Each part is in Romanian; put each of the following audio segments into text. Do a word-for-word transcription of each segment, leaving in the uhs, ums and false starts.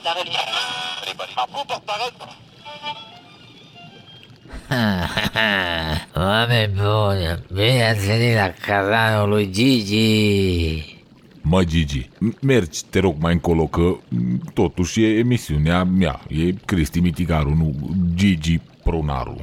Oameni buni, bine ați venit la cazanul lui Gigi. Mă, Gigi, mergi, te rog, mai încolo, că totuși e emisiunea mea. E Cristi Miticaru, nu Gigi Prunaru.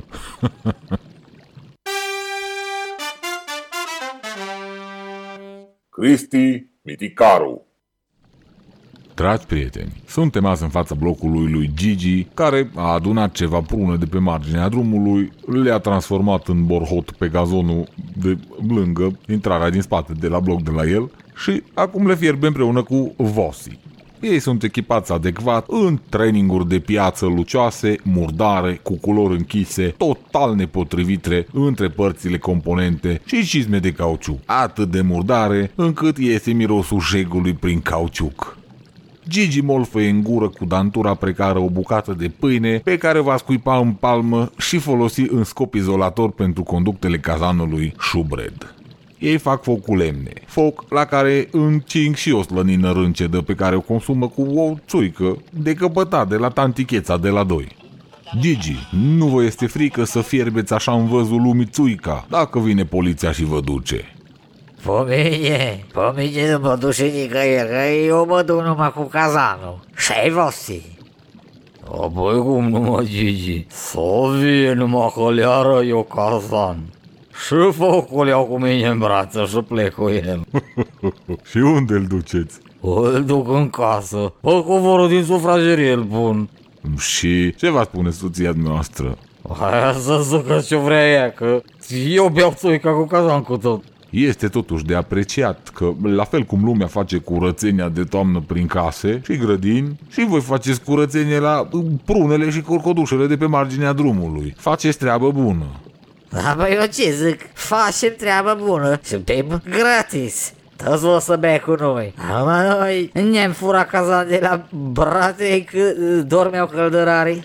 Cristi Miticaru. Dragi prieteni, suntem azi în fața blocului lui Gigi, care a adunat ceva prune de pe marginea drumului, le-a transformat în borhot pe gazonul de lângă intrarea din spate de la bloc de la el și acum le fierbe împreună cu Vossi. Ei sunt echipați adecvat în traininguri de piață lucioase, murdare, cu culori închise, total nepotrivite între părțile componente și cizme de cauciuc. Atât de murdare încât iese mirosul șegului prin cauciuc. Gigi molfăie în gură cu dantura precară o bucată de pâine pe care va scuipa în palmă și folosi în scop izolator pentru conductele cazanului șubred. Ei fac foc cu lemne, foc la care încing și o slănină râncedă pe care o consumă cu o țuică decăpătat de la tanticheța de la doi. Gigi, nu vă este frică să fierbeți așa în văzul lumii țuica dacă vine poliția și vă duce? Pomine, pomine nu mă duce nicăieri, că eu mă duc numai cu cazanul. Și-ai Vossi? Apoi cum nu mă, Gigi? Să vie numai că le-ară eu cazan. Și focul iau cu mine în brață și plec cu el. Și unde îl duceți? Îl duc în casă, pe covorul din sufragerie îl pun. Și ce va spune soția noastră? Aia să zică ce vrea ea, că eu beau țuica cu cazan cu tot. Este totuși de apreciat că, la fel cum lumea face curățenia de toamnă prin case și grădini, și voi faceți curățenie la prunele și corcodușele de pe marginea drumului. Faceți treabă bună. Da, bă, eu ce zic? Facem treabă bună, suntem gratis. Toți o să bea cu noi. Ama noi ne-am furat cazan de la brate că dormeau căldărarii.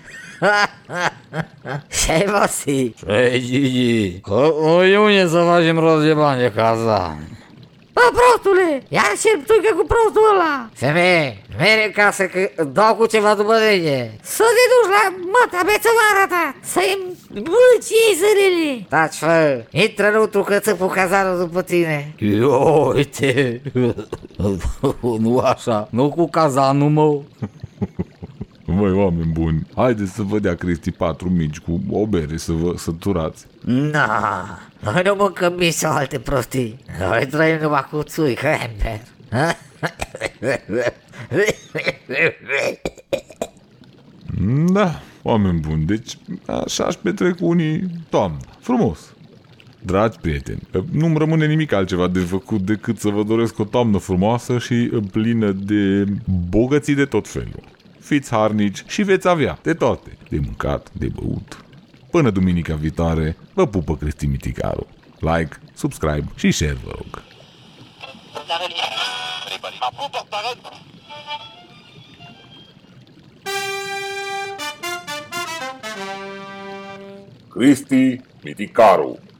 Și-ai Vossi? Ce-i, Gigi? Că noi unde să facem rost de bani de cazan? Bă, prostule, ia și-l tuică cu prostul ăla. Femeie, mere în casă că dau cu ceva după tine. Să te duci la măta bețăvară ta, să-i îmbulci ei zările. Taci, fă, intră înăuntru că țăpu cazanul după tine. Eu, uite, nu așa, nu cu cazanul, mă. Măi, oameni buni, haideți să vă dea Cristi patru mici cu o bere să vă săturați. Na, noi nu mâncăm mici sau alte prostii. Noi trăim numai cu țuică, Amber. Da, oameni buni, deci așa-și petrec unii toamna. Frumos! Dragi prieteni, nu-mi rămâne nimic altceva de făcut decât să vă doresc o toamnă frumoasă și plină de bogății de tot felul. Fiți harnici și veți avea de toate, de mâncat, de băut. Până duminica viitoare, vă pupă Cristi Miticaru. Like, subscribe și share, vă rog. Cristi Miticaru.